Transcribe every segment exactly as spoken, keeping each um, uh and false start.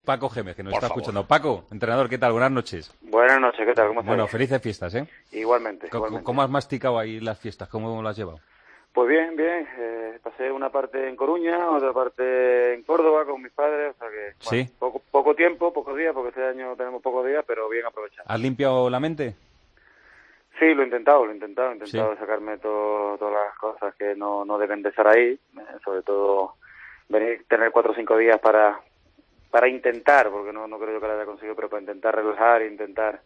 Paco Gémez, que nos Por está favor. escuchando. Paco, entrenador, ¿qué tal? Buenas noches. Buenas noches, ¿qué tal? ¿Cómo estás? Bueno, felices fiestas, ¿eh? Igualmente, ¿Cómo, igualmente. ¿Cómo has masticado ahí las fiestas? ¿Cómo las has llevado? Pues bien, bien. Eh, pasé una parte en Coruña, otra parte en Córdoba con mis padres, o sea que... Sí. Bueno, poco, poco tiempo, pocos días, porque este año tenemos pocos días, pero bien aprovechado. ¿Has limpiado la mente? Sí, lo he intentado, lo he intentado, he intentado Sí. sacarme todo, todas las cosas que no, no deben de estar ahí, eh, sobre todo venir, tener cuatro o cinco días para para intentar, porque no, no creo yo que lo haya conseguido, pero para intentar relajar, intentar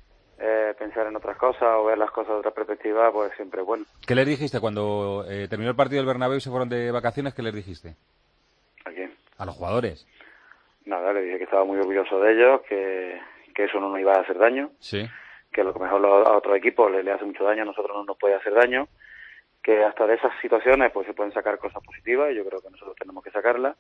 eh, pensar en otras cosas o ver las cosas de otra perspectiva, pues siempre es bueno. ¿Qué les dijiste cuando eh, terminó el partido del Bernabéu y se fueron de vacaciones? ¿Qué les dijiste? ¿A quién? A los jugadores. Nada, le dije que estaba muy orgulloso de ellos, que, que eso no nos iba a hacer daño, Sí. que lo que mejor lo- a otros equipos le, le hace mucho daño, a nosotros no nos puede hacer daño, que hasta de esas situaciones pues se pueden sacar cosas positivas, y yo creo que nosotros tenemos que sacarlas,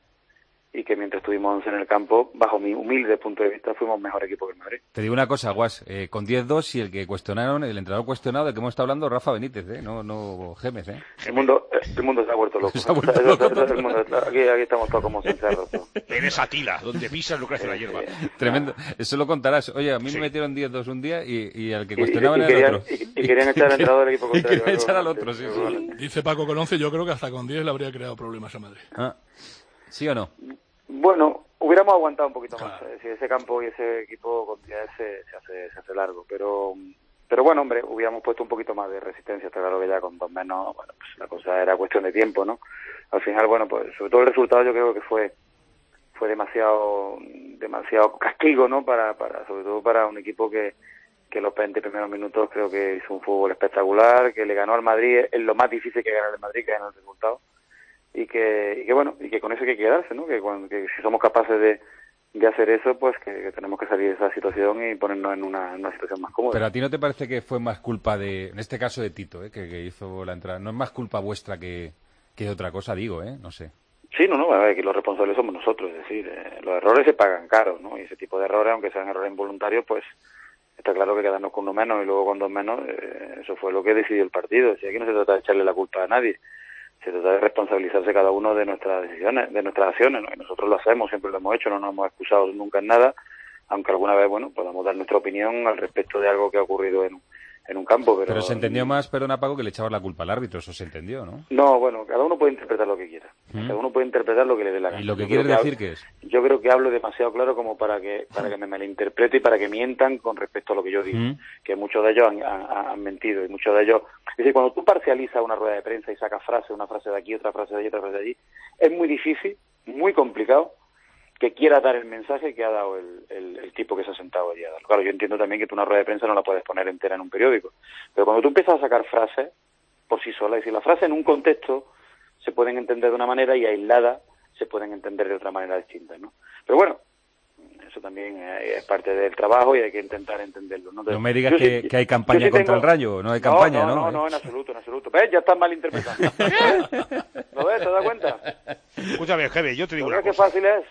y que mientras estuvimos en el campo, bajo mi humilde punto de vista, fuimos mejor equipo que el Madrid. Te digo una cosa, Guas, eh, con diez dos y el que cuestionaron, el entrenador cuestionado del que hemos estado hablando, Rafa Benítez, ¿eh? No, no Gémez, ¿eh? El mundo, el mundo se ha vuelto loco. Se ha vuelto Eso- loco eso- eso- el mundo está- aquí, aquí estamos todos como sinceros. todos. Eres Atila, donde pisas no crece la hierba. Tremendo. Eso lo contarás. Oye, a mí me metieron diez dos un día y, y al que Y, y- cuestionaban y era el querían, otro. y- y querían echar al entrenador del equipo Y contrario. querían echar al algo, otro, sí, algo, sí. algo. Dice Paco con once, yo creo que hasta con diez le habría creado problemas a Madrid. Ah, ¿sí o no? Bueno, hubiéramos aguantado un poquito Claro. más. Es decir, ese campo y ese equipo con diez se, se, hace, se hace largo. Pero pero bueno, hombre, hubiéramos puesto un poquito más de resistencia. Está claro que ya con dos menos, bueno, pues la cosa era cuestión de tiempo, ¿no? Al final, bueno, pues sobre todo el resultado yo creo que fue fue demasiado demasiado castigo, ¿no? Para, para sobre todo para un equipo que que los veinte primeros minutos creo que hizo un fútbol espectacular, que le ganó al Madrid en lo más difícil que ganar el Madrid, que ganó el resultado. Y que, y que bueno, y que con eso hay que quedarse, ¿no? Que, cuando, que si somos capaces de, de hacer eso, pues que, que tenemos que salir de esa situación y ponernos en una, en una situación más cómoda. Pero a ti no te parece que fue más culpa de, en este caso de Tito, ¿eh? que, que hizo la entrada. No es más culpa vuestra que, que de otra cosa, digo, ¿eh? No sé. Sí, no, no, a ver, que los responsables somos nosotros, es decir, eh, los errores se pagan caros, ¿no? Y ese tipo de errores, aunque sean errores involuntarios, pues está claro que quedarnos con uno menos y luego con dos menos, eh, eso fue lo que decidió el partido. Si aquí no se trata de echarle la culpa a nadie, se trata de responsabilizarse cada uno de nuestras decisiones, de nuestras acciones, ¿no? Y nosotros lo hacemos, siempre lo hemos hecho, no nos hemos excusado nunca en nada, aunque alguna vez, bueno, podamos dar nuestra opinión al respecto de algo que ha ocurrido en, en un campo, pero... Pero se entendió más, perdona Paco, que le echabas la culpa al árbitro, eso se entendió, ¿no? No, bueno, cada uno puede interpretar lo que quiera. ¿Mm? Cada uno puede interpretar lo que le dé la gana. ¿Y lo que Yo quieres creo decir hab- qué es? Yo creo que hablo demasiado claro como para que para que me malinterprete y para que mientan con respecto a lo que yo digo. ¿Mm? Que muchos de ellos han, han- han mentido y muchos de ellos... Es decir, cuando tú parcializas una rueda de prensa y sacas frases, una frase de aquí, otra frase de allí, otra frase de allí, es muy difícil, muy complicado que quiera dar el mensaje que ha dado el, el, el tipo que se ha sentado allí a darlo. Claro, yo entiendo también que tú una rueda de prensa no la puedes poner entera en un periódico, pero cuando tú empiezas a sacar frases por sí sola, es decir, las frases en un contexto se pueden entender de una manera y aisladas se pueden entender de otra manera distinta, ¿no? Pero bueno, eso también eh, es parte del trabajo y hay que intentar entenderlo, ¿no? No me digas Yo que, sí- que hay yo campaña sí contra tengo- el Rayo, no hay campaña, ¿no? No, no, no, en absoluto, en absoluto. ¿Ves? Ya estás malinterpretando. ¿Ves? ¿Lo ves? ¿Te das cuenta? Escúchame, Gebe, yo te digo ¿Lo una ves qué cosa. fácil es?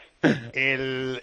El,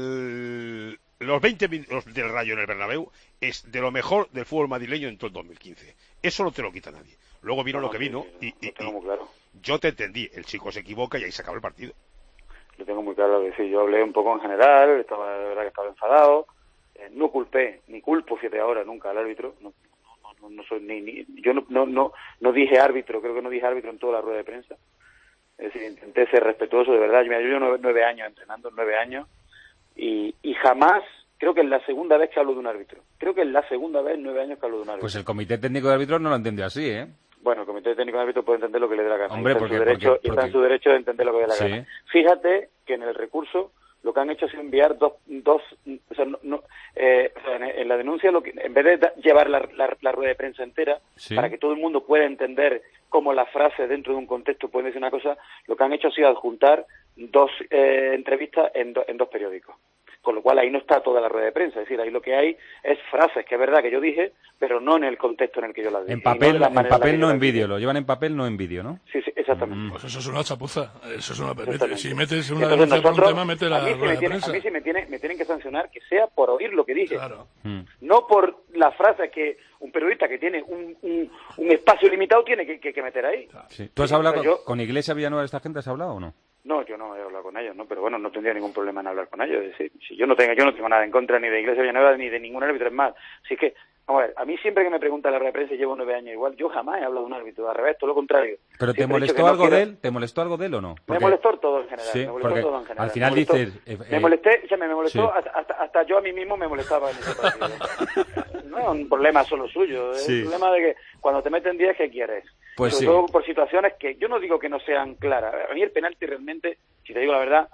el, los veinte minutos del Rayo en el Bernabéu es de lo mejor del fútbol madrileño en todo el dos mil quince. Eso no te lo quita nadie. Luego vino No, lo que sí, vino sí, y, lo y- tengo y muy claro. yo te entendí. El chico se equivoca y ahí se acaba el partido. Lo tengo muy claro, que sí, yo hablé un poco en general, estaba, de verdad que estaba enfadado, eh, no culpé, ni culpo siete ahora nunca al árbitro, no, no, no, no soy ni, ni yo no, no, no, no dije árbitro, creo que no dije árbitro en toda la rueda de prensa, es decir, intenté ser respetuoso, de verdad, mira, yo llevo nueve, nueve años entrenando, nueve años, y, y jamás, creo que es la segunda vez que hablo de un árbitro, creo que es la segunda vez en nueve años que hablo de un árbitro. Pues el Comité Técnico de Árbitros no lo entendió así, ¿eh? Bueno, el Comité Técnico de Árbitros puede entender lo que le dé la gana. Hombre, y está, porque- en su derecho, porque- y está en porque- su derecho de entender lo que le dé la Sí. gana. Fíjate que en el recurso lo que han hecho ha sido enviar dos... dos o sea, no, no, eh, o sea, en, en la denuncia, lo que, en vez de da- llevar la, la, la rueda de prensa entera, Sí. para que todo el mundo pueda entender cómo las frases dentro de un contexto pueden decir una cosa, lo que han hecho ha sido adjuntar dos eh, entrevistas en, do- en dos periódicos. Con lo cual ahí no está toda la rueda de prensa, es decir, ahí lo que hay es frases que es verdad que yo dije, pero no en el contexto en el que yo las dije. En y no de papel, la en manera en la papel que no yo en las dije. vídeo, lo llevan en papel, no en vídeo, ¿no? Sí, sí, exactamente. Pues eso es una chapuza. Eso es una... Exactamente. Si metes una Entonces denuncia por un nosotros, tema, mete a la mí, si rueda me de tiene, a prensa. mí si me, tiene, me tienen que sancionar que sea por oír lo que dije, Claro. Mm. no por la frase que un periodista que tiene un, un, un espacio limitado tiene que, que, que meter ahí. Sí. ¿Tú has Sí, hablado o sea, con, yo- con Iglesia Villanueva de esta gente? ¿Has hablado o no? No, yo no he hablado con ellos, ¿no? Pero bueno, no tendría ningún problema en hablar con ellos. Es decir, si yo no tengo, yo no tengo nada en contra ni de Iglesia Villanueva ni de ningún árbitro, es más. Así que, vamos a ver, a mí siempre que me preguntan la rueda de prensa, llevo nueve años igual, yo jamás he hablado de un árbitro, al revés, todo lo contrario. ¿Pero te Siempre he dicho molestó que no algo quiero- de él? ¿Te molestó algo de él o no? Me molestó todo en general, Sí, me molestó porque todo en general. al final me molestó, dices, eh, me eh, molesté, ya me, me molestó, sí. hasta, hasta, hasta yo a mí mismo me molestaba en ese partido. No es un problema solo suyo, es Sí. un problema de que cuando te meten diez, ¿qué quieres? Pues Sobre sí. todo por situaciones que yo no digo que no sean claras. A mí el penalti realmente, si te digo la verdad,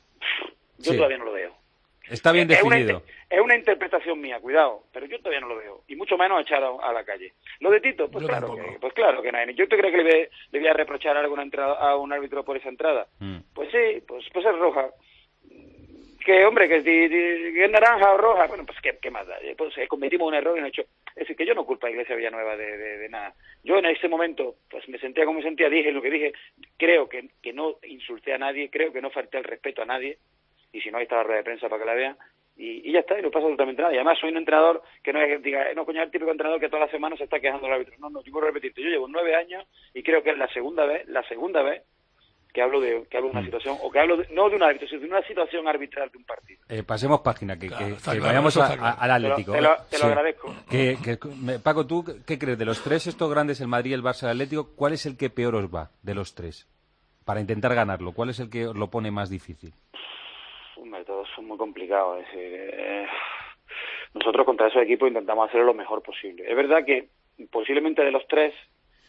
yo Sí. todavía no lo veo. Está bien Es una definido. inter- Es una interpretación mía, cuidado, pero yo todavía no lo veo, y mucho menos echar a, a la calle. Lo de Tito, pues Yo claro, tampoco. que, pues claro que no hay. ¿Yo te creo que le, voy- le voy a reprochar algo a, una entrada- a un árbitro por esa entrada? Mm. Pues sí, pues, pues es roja. Que hombre, que, si- si- que es naranja o roja, bueno, pues qué, qué más da. Pues eh, cometimos un error y no he hecho. Es decir, que yo no culpo a Iglesia Villanueva de, de, de nada. Yo en ese momento, pues me sentía como me sentía, dije lo que dije. Creo que, que no insulté a nadie, creo que no falté el respeto a nadie. Y si no, ahí está la rueda de prensa para que la vean. Y, y ya está, y no pasa absolutamente nada. Y además soy un entrenador que no es que diga, no, coño, es el típico entrenador que todas las semanas se está quejando del árbitro. No, no, yo quiero repetirte, yo llevo nueve años y creo que es la segunda vez, la segunda vez que hablo de que hablo de una situación, o que hablo de, no de un árbitro, sino de una situación arbitral de un partido. Eh, pasemos página, que, Claro, que- está que claro, vayamos eso a- está claro. a- al Atlético. Te lo- ¿eh? te lo agradezco. Que, que- me- Paco, ¿tú qué crees? De los tres estos grandes, el Madrid, el Barça, el Atlético, ¿cuál es el que peor os va de los tres? Para intentar ganarlo, ¿cuál es el que os lo pone más difícil? Hombre, todos son muy complicados. Es decir, eh, nosotros contra esos equipos intentamos hacerlo lo mejor posible. Es verdad que posiblemente de los tres,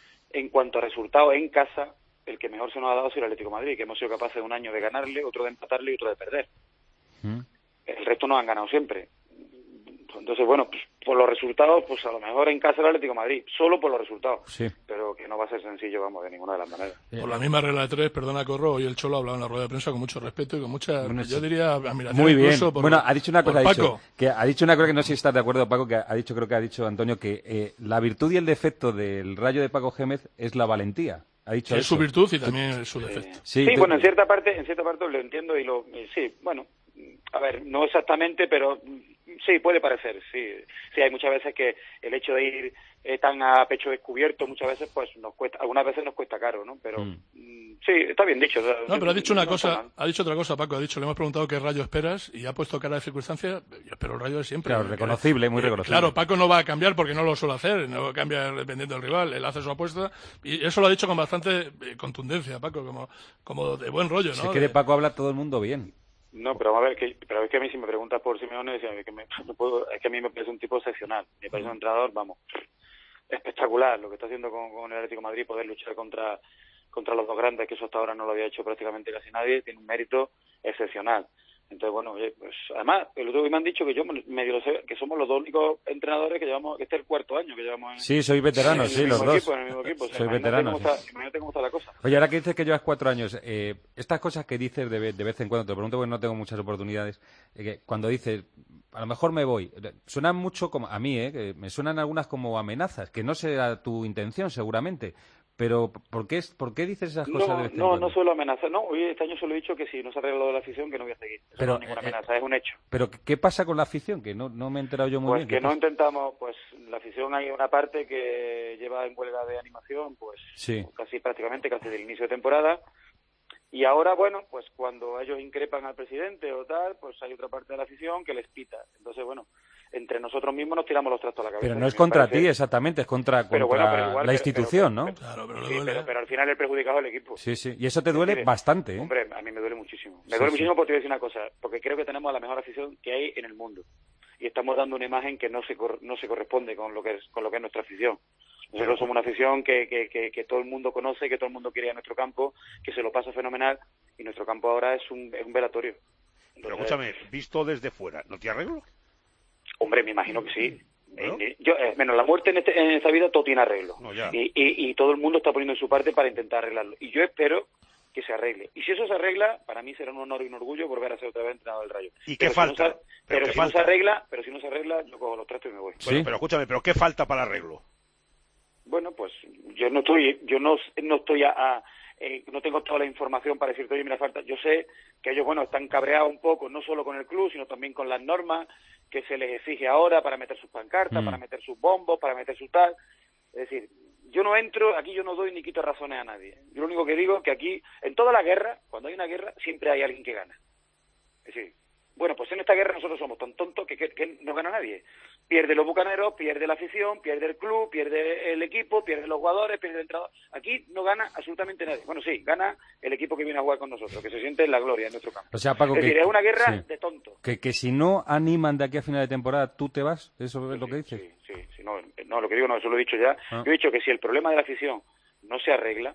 en cuanto a resultados en casa, el que mejor se nos ha dado es el Atlético de Madrid, que hemos sido capaces de un año de ganarle, otro de empatarle y otro de perder. ¿Mm? El resto nos han ganado siempre. Entonces, bueno, pues por los resultados, pues a lo mejor en casa el Atlético de Madrid, solo por los resultados. Sí. Pero que no va a ser sencillo, vamos, de ninguna de las maneras. Por la misma regla de tres, perdona, Corro, hoy el Cholo ha hablado en la rueda de prensa con mucho respeto y con mucha, Bueno, yo sí. diría, admiración Muy bien. incluso por, Bueno, ha dicho una por cosa, ha dicho, Paco. que ha dicho una cosa que no sé si estás de acuerdo, Paco, que ha dicho, creo que ha dicho Antonio, que eh, la virtud y el defecto del Rayo de Paco Gémez es la valentía. Ha dicho Es eso. su virtud y también es su defecto. Sí, Sí, tú- bueno, en cierta parte, en cierta parte lo entiendo y lo, y sí, bueno, a ver, no exactamente, pero sí puede parecer, sí, sí hay muchas veces que el hecho de ir eh, tan a pecho descubierto muchas veces pues nos cuesta, algunas veces nos cuesta caro, ¿no? Pero Mm. mm, sí, está bien dicho. No, pero ha dicho una No está cosa, mal. ha dicho otra cosa, Paco, ha dicho, le hemos preguntado qué rayo esperas y ha puesto cara de circunstancia, yo espero el rayo de siempre. Claro, reconocible, muy Eh, reconocible. Claro, Paco no va a cambiar porque no lo suele hacer, no cambia dependiendo del rival, él hace su apuesta y eso lo ha dicho con bastante eh, contundencia, Paco, como, como de buen rollo, Si ¿no? es que de De- Paco habla todo el mundo bien. No, pero vamos a ver, que, pero es que a mí si me preguntas por Simeone, es que, me, no puedo, es que a mí me parece un tipo excepcional, me parece un entrenador, vamos, espectacular lo que está haciendo con, con el Atlético de Madrid, poder luchar contra contra los dos grandes, que eso hasta ahora no lo había hecho prácticamente casi nadie, tiene un mérito excepcional. Entonces, bueno, oye, pues además, el otro día me han dicho que yo medio lo sé, que somos los dos únicos entrenadores que llevamos, que este es el cuarto año que llevamos en, Sí, sois veteranos, en el sí, los mismo dos. equipo, en el mismo equipo. O sea, Sois imagínate veteranos. cómo está- imagínate cómo está la cosa. Oye, ahora que dices que llevas cuatro años, eh, estas cosas que dices de, ve- de vez en cuando, te lo pregunto porque no tengo muchas oportunidades, eh, que cuando dices, a lo mejor me voy, eh, suenan mucho como, a mí, eh, que me suenan algunas como amenazas, que no será tu intención seguramente, pero ¿por qué, es- por qué dices esas cosas de No, vez en no, cuando? no suelo amenazar. No, hoy este año solo he dicho que si no se arregla lo de la afición, que no voy a seguir. Eso Pero, no es ninguna eh, amenaza, es un hecho. Pero ¿qué pasa con la afición? Que no, no me he enterado yo muy Pues bien. que ¿Qué no pasa? intentamos, pues la afición hay una parte que lleva en huelga de animación, pues Sí. casi prácticamente, casi del inicio de temporada. Y ahora, bueno, pues cuando ellos increpan al presidente o tal, pues hay otra parte de la afición que les pita. Entonces, bueno, entre nosotros mismos nos tiramos los trastos a la cabeza. Pero no es Me contra parece- ti exactamente, es contra, Pero contra bueno, pero igual, la pero- institución, pero- ¿no? Claro, pero le Sí, duele. pero, ¿eh? pero al final el perjudicado es el equipo. Sí, sí. Y eso te duele Mire, bastante, ¿eh? Hombre, a mí me duele muchísimo. Me Sí, duele sí. muchísimo porque te voy a decir una cosa, porque creo que tenemos la mejor afición que hay en el mundo. Y estamos dando una imagen que no se cor- no se corresponde con lo que es con lo que es nuestra afición. Nosotros somos una afición que, que, que, que todo el mundo conoce, que todo el mundo quiere ir a nuestro campo, que se lo pasa fenomenal, y nuestro campo ahora es un, es un velatorio. Pero Entonces, escúchame, visto desde fuera, ¿no te arreglo? hombre, me imagino que sí. Bueno. Eh, yo, eh, menos la muerte en, este, en esta vida, todo tiene arreglo. No, ya. Y, y, y todo el mundo está poniendo en su parte para intentar arreglarlo. Y yo espero que se arregle. Y si eso se arregla, para mí será un honor y un orgullo volver a ser otra vez entrenador del Rayo. ¿Y qué Pero si falta? no se- ¿Pero pero qué si no falta? se arregla, pero si no se arregla, yo cojo los trastos y me voy. Bueno, Sí. pero escúchame, ¿pero qué falta para arreglo? Bueno, pues yo no estoy, yo no, no estoy a, a, eh, no tengo toda la información para decirte, oye, mira, falta. Yo sé que ellos, bueno, están cabreados un poco, no solo con el club, sino también con las normas que se les exige ahora para meter sus pancartas, Mm. para meter sus bombos, para meter su tal. Es decir, yo no entro, aquí yo no doy ni quito razones a nadie. Yo lo único que digo es que aquí, en toda la guerra, cuando hay una guerra, siempre hay alguien que gana. Es decir, bueno, pues en esta guerra nosotros somos tan tontos que, que, que no gana nadie. Pierde los bucaneros, pierde la afición, pierde el club, pierde el equipo, pierde los jugadores, pierde el entrenador. Aquí no gana absolutamente nadie. Bueno, sí, gana el equipo que viene a jugar con nosotros, que se siente en la gloria en nuestro campo. O sea, Paco, es decir, que, es una guerra sí. de tontos. Que, que si no animan de aquí a final de temporada, ¿tú te vas? ¿Eso es Sí, lo que dices? Sí, sí, sí. No, no, lo que digo no, eso lo he dicho ya. Ah. Yo he dicho que si el problema de la afición no se arregla,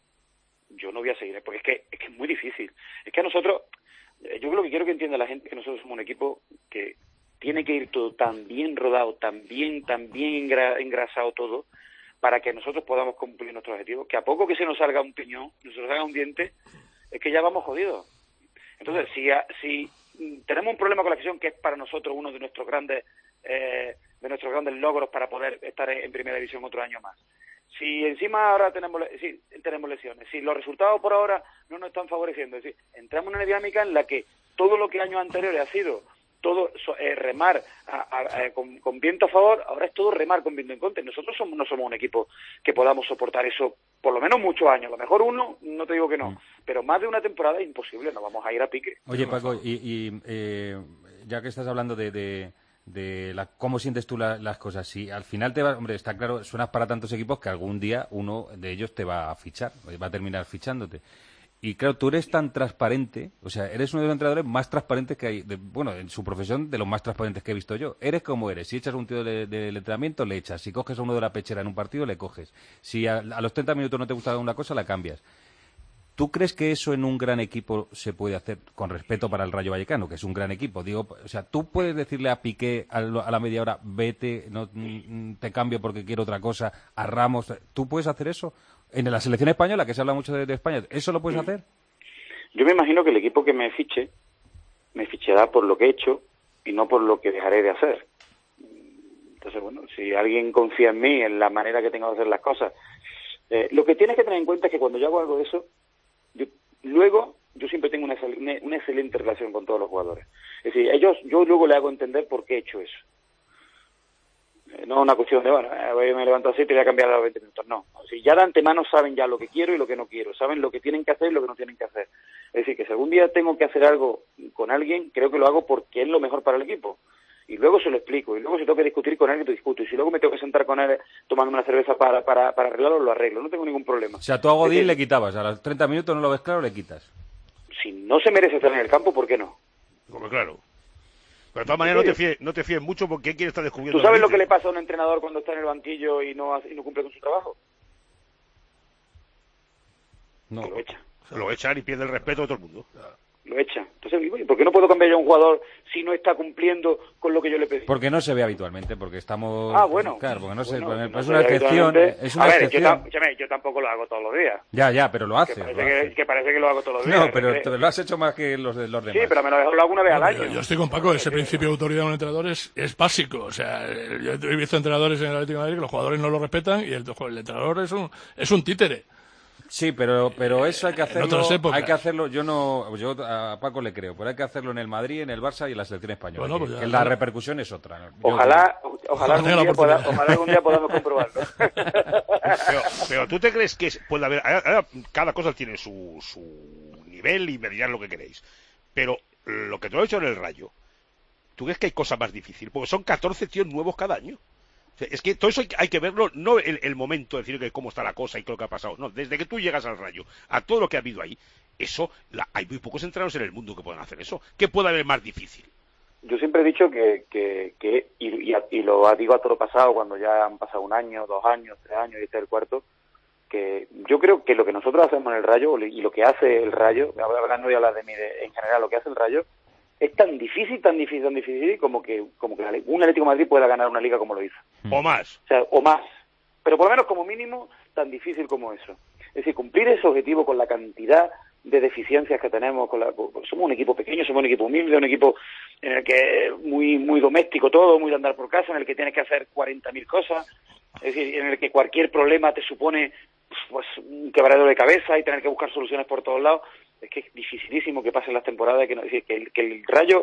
yo no voy a seguir, porque es que es que es muy difícil. Es que a nosotros, yo lo que quiero que entienda la gente es que nosotros somos un equipo que tiene que ir todo tan bien rodado, tan bien, tan bien engra- engrasado todo, para que nosotros podamos cumplir nuestros objetivos. Que a poco que se nos salga un piñón, se nos salga un diente, es que ya vamos jodidos. Entonces, si, a, si tenemos un problema con la afición, que es para nosotros uno de nuestros grandes eh, de nuestros grandes logros para poder estar en primera división otro año más. Si encima ahora tenemos, sí, tenemos lesiones, si los resultados por ahora no nos están favoreciendo, es decir, entramos en una dinámica en la que todo lo que años anteriores ha sido todo eh, remar a, a, a, con, con viento a favor, ahora es todo remar con viento en contra. Nosotros somos, no somos un equipo que podamos soportar eso por lo menos muchos años. A lo mejor uno, no te digo que no, mm. pero más de una temporada es imposible, nos vamos a ir a pique. Oye, Paco, y, y eh, ya que estás hablando de... de... de la, cómo sientes tú la, las cosas. Si al final te va, hombre, está claro, suenas para tantos equipos que algún día uno de ellos te va a fichar, va a terminar fichándote. Y claro, tú eres tan transparente, o sea, eres uno de los entrenadores más transparentes que hay, de, bueno, en su profesión, de los más transparentes que he visto yo. Eres como eres. Si echas un tío del de, de entrenamiento, le echas. Si coges a uno de la pechera en un partido, le coges. Si a, a los treinta minutos no te gusta una cosa, la cambias. ¿Tú crees que eso en un gran equipo se puede hacer, con respeto para el Rayo Vallecano, que es un gran equipo? Digo, o sea, ¿tú puedes decirle a Piqué a, lo, a la media hora, vete, no te cambio porque quiero otra cosa, a Ramos? ¿Tú puedes hacer eso? En la selección española, que se habla mucho de, de España, ¿eso lo puedes sí. hacer? Yo me imagino que el equipo que me fiche, me fichará por lo que he hecho y no por lo que dejaré de hacer. Entonces, bueno, si alguien confía en mí, en la manera que tengo de hacer las cosas, eh, lo que tienes que tener en cuenta es que cuando yo hago algo de eso, yo, luego yo siempre tengo una, una, una excelente relación con todos los jugadores. Es decir, ellos, yo luego le hago entender por qué he hecho eso. Eh, no es una cuestión de, bueno, eh, me levanto así y te voy a cambiar a los veinte minutos. No, o sea, ya de antemano saben ya lo que quiero y lo que no quiero. Saben lo que tienen que hacer y lo que no tienen que hacer. Es decir, que si algún día tengo que hacer algo con alguien, creo que lo hago porque es lo mejor para el equipo. Y luego se lo explico. Y luego si tengo que discutir con él, te discuto. Y si luego me tengo que sentar con él tomando una cerveza para, para, para arreglarlo, lo arreglo. No tengo ningún problema. O sea, tú a Godín le quitabas. A los treinta minutos no lo ves claro, le quitas. Si no se merece estar en el campo, ¿por qué no? Como claro. Pero de todas maneras no te fíes, no te fíes mucho porque quiere estar descubriendo. ¿Tú sabes lo que le pasa a un entrenador cuando está en el banquillo y no, y no cumple con su trabajo? No. Que lo echa. Lo echan y pierde el respeto de todo el mundo. Lo echa. Entonces, ¿por qué no puedo cambiar yo a un jugador si no está cumpliendo con lo que yo le pedí? Porque no se ve habitualmente, porque estamos... Ah, bueno. Claro, porque no se... Bueno, es no una se excepción. Es una a ver, excepción. yo, tam- yo tampoco lo hago todos los días. Ya, ya, pero lo hace. Que parece, lo que, hace. que parece que lo hago todos los días. No, pero que... te lo has hecho más que los, de, los demás. Sí, pero me lo, lo hago una vez al Yo, año. yo estoy con Paco, ese principio de autoridad de un entrenador es, es básico. O sea, yo he visto entrenadores en el Atlético de Madrid que los jugadores no lo respetan y el, el entrenador es un, es un títere. Sí, pero pero eso hay que hacerlo. En otras épocas. Hay que hacerlo. Yo no, yo a Paco le creo, pero hay que hacerlo en el Madrid, en el Barça y en la selección española. Bueno, pues que, ya, que ya. la repercusión es otra. Yo Ojalá, creo. ojalá, algún Ojalá día la poda- ojalá algún día podamos comprobarlo. Pero, pero tú te crees que puede haber... Ahora, cada cosa tiene su, su nivel y me dirás lo que queréis. Pero lo que tú has hecho en el Rayo, ¿tú crees que hay cosas más difíciles? Porque son catorce tíos nuevos cada año. Es que todo eso hay que, hay que verlo, no el, el momento de decir que cómo está la cosa y qué es lo que ha pasado. No, desde que tú llegas al Rayo, a todo lo que ha habido ahí, eso, la, hay muy pocos entrenadores en el mundo que puedan hacer eso. ¿Qué puede haber más difícil? Yo siempre he dicho que, que, que y, y, y lo digo a todo pasado, cuando ya han pasado un año, dos años, tres años y este es el cuarto, que yo creo que lo que nosotros hacemos en el Rayo y lo que hace el Rayo, ahora no voy a hablar de mí, de, en general, lo que hace el Rayo, es tan difícil, tan difícil, tan difícil como que como que un Atlético de Madrid pueda ganar una liga como lo hizo. O más. O sea, o más. Pero por lo menos como mínimo tan difícil como eso. Es decir, cumplir ese objetivo con la cantidad de deficiencias que tenemos. Con la, somos un equipo pequeño, somos un equipo humilde, un equipo en el que muy muy doméstico todo, muy de andar por casa, en el que tienes que hacer cuarenta mil cosas. Es decir, en el que cualquier problema te supone pues un quebradero de cabeza y tener que buscar soluciones por todos lados. Es que es dificilísimo que pasen las temporadas, que, no, es decir, que, el, que el Rayo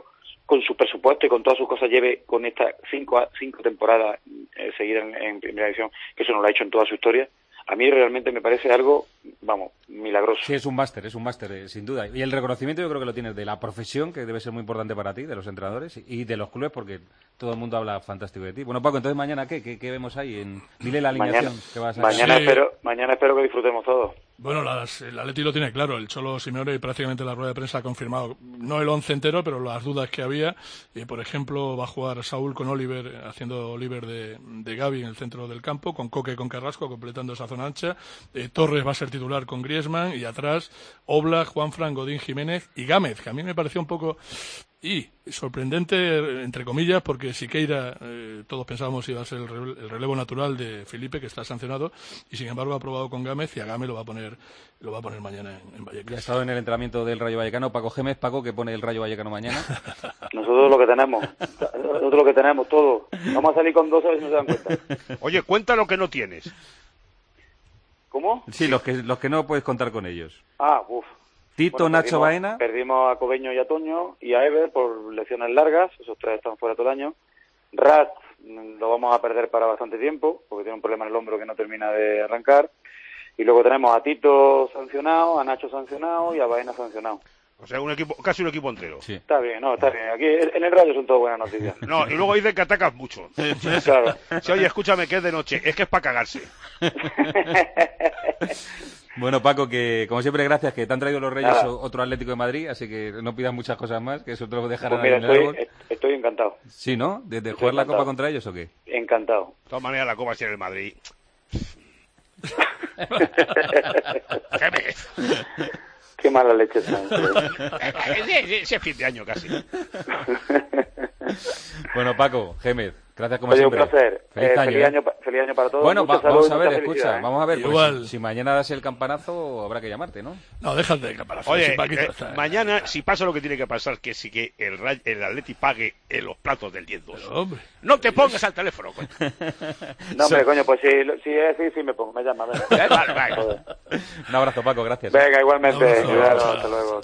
con su presupuesto y con todas sus cosas, lleve con estas cinco, cinco temporadas eh, seguidas en, en primera división, que eso no lo ha hecho en toda su historia, a mí realmente me parece algo, vamos, milagroso. Sí, es un máster, es un máster, eh, sin duda. Y el reconocimiento yo creo que lo tienes de la profesión, que debe ser muy importante para ti, de los entrenadores, y de los clubes, porque todo el mundo habla fantástico de ti. Bueno, Paco, entonces mañana, ¿qué? ¿Qué, qué vemos ahí? En... Dile la alineación Mañana, que vas a mañana, Sí. espero, mañana espero que disfrutemos todos. Bueno, las, el Atleti lo tiene claro. El Cholo Simeone prácticamente en la rueda de prensa ha confirmado, no el once entero, pero las dudas que había. Eh, por ejemplo, va a jugar Saúl con Oliver, haciendo Oliver de, de Gavi en el centro del campo, con Coque y con Carrasco, completando esa zona ancha. Eh, Torres va a ser titular con Griezmann, y atrás Oblak, Juanfran, Godín, Jiménez y Gámez, que a mí me pareció un poco... Y sorprendente, entre comillas, porque Siqueira, eh, todos pensábamos iba a ser el relevo, el relevo natural de Felipe, que está sancionado, y sin embargo ha probado con Gámez, y a Gámez lo va a poner lo va a poner mañana en, en Vallecas. Ya ha estado en el entrenamiento del Rayo Vallecano. Paco Gémez, Paco, que pone el Rayo Vallecano mañana. Nosotros lo que tenemos, nosotros lo que tenemos, todo. Vamos a salir con dos a ver si no se dan cuenta. Oye, cuenta lo que no tienes. ¿Cómo? Sí, los que, los que no puedes contar con ellos. Ah, uff. Tito, Bueno, Nacho, perdimos, Baena. Perdimos a Cobeño y a Toño y a Ever por lesiones largas, esos tres están fuera todo el año. Rat mm, lo vamos a perder para bastante tiempo, porque tiene un problema en el hombro que no termina de arrancar. Y luego tenemos a Tito sancionado, a Nacho sancionado y a Baena sancionado. O sea, un equipo, casi un equipo entero. Sí. Está bien, no, está bien. Aquí en el radio son todas buenas noticias. No, y luego dicen que atacas mucho. Claro. Si, oye, escúchame, que es de noche. Es que es para cagarse. Bueno, Paco, que como siempre, gracias, que te han traído los Reyes Nada. otro Atlético de Madrid, así que no pidas muchas cosas más, que eso te lo dejarán Pues mira, ahí en el árbol. estoy, estoy encantado. Sí, ¿no? ¿De, de Estoy jugar la encantado. Copa contra ellos o qué? Encantado. De todas maneras, la Copa es en el Madrid. Gémez. Qué mala leche está. Ese ese fin de año casi. Bueno, Paco, Gémez, gracias como Oye, un siempre. placer. Feliz Eh, año, feliz, ¿eh? año, pa- feliz año para todos. Bueno, Mucha va- salud vamos y a ver, mucha escucha, felicidad, ¿eh? vamos a ver, porque Igual. si, si mañana das el campanazo habrá que llamarte, ¿no? No, déjate de caparazón. Oye, sí, Paquito, eh, está- mañana, si pasa lo que tiene que pasar, que sí que el, Ray- el Atleti pague en los platos del diez dos. Pero, hombre, No te pongas al teléfono, coño. No, hombre, coño, pues si, si es así, sí me pongo, me llama. Venga, Vale, vale. Joder. Un abrazo, Paco, gracias. Venga igualmente. Un abrazo. Cuidado, hasta luego.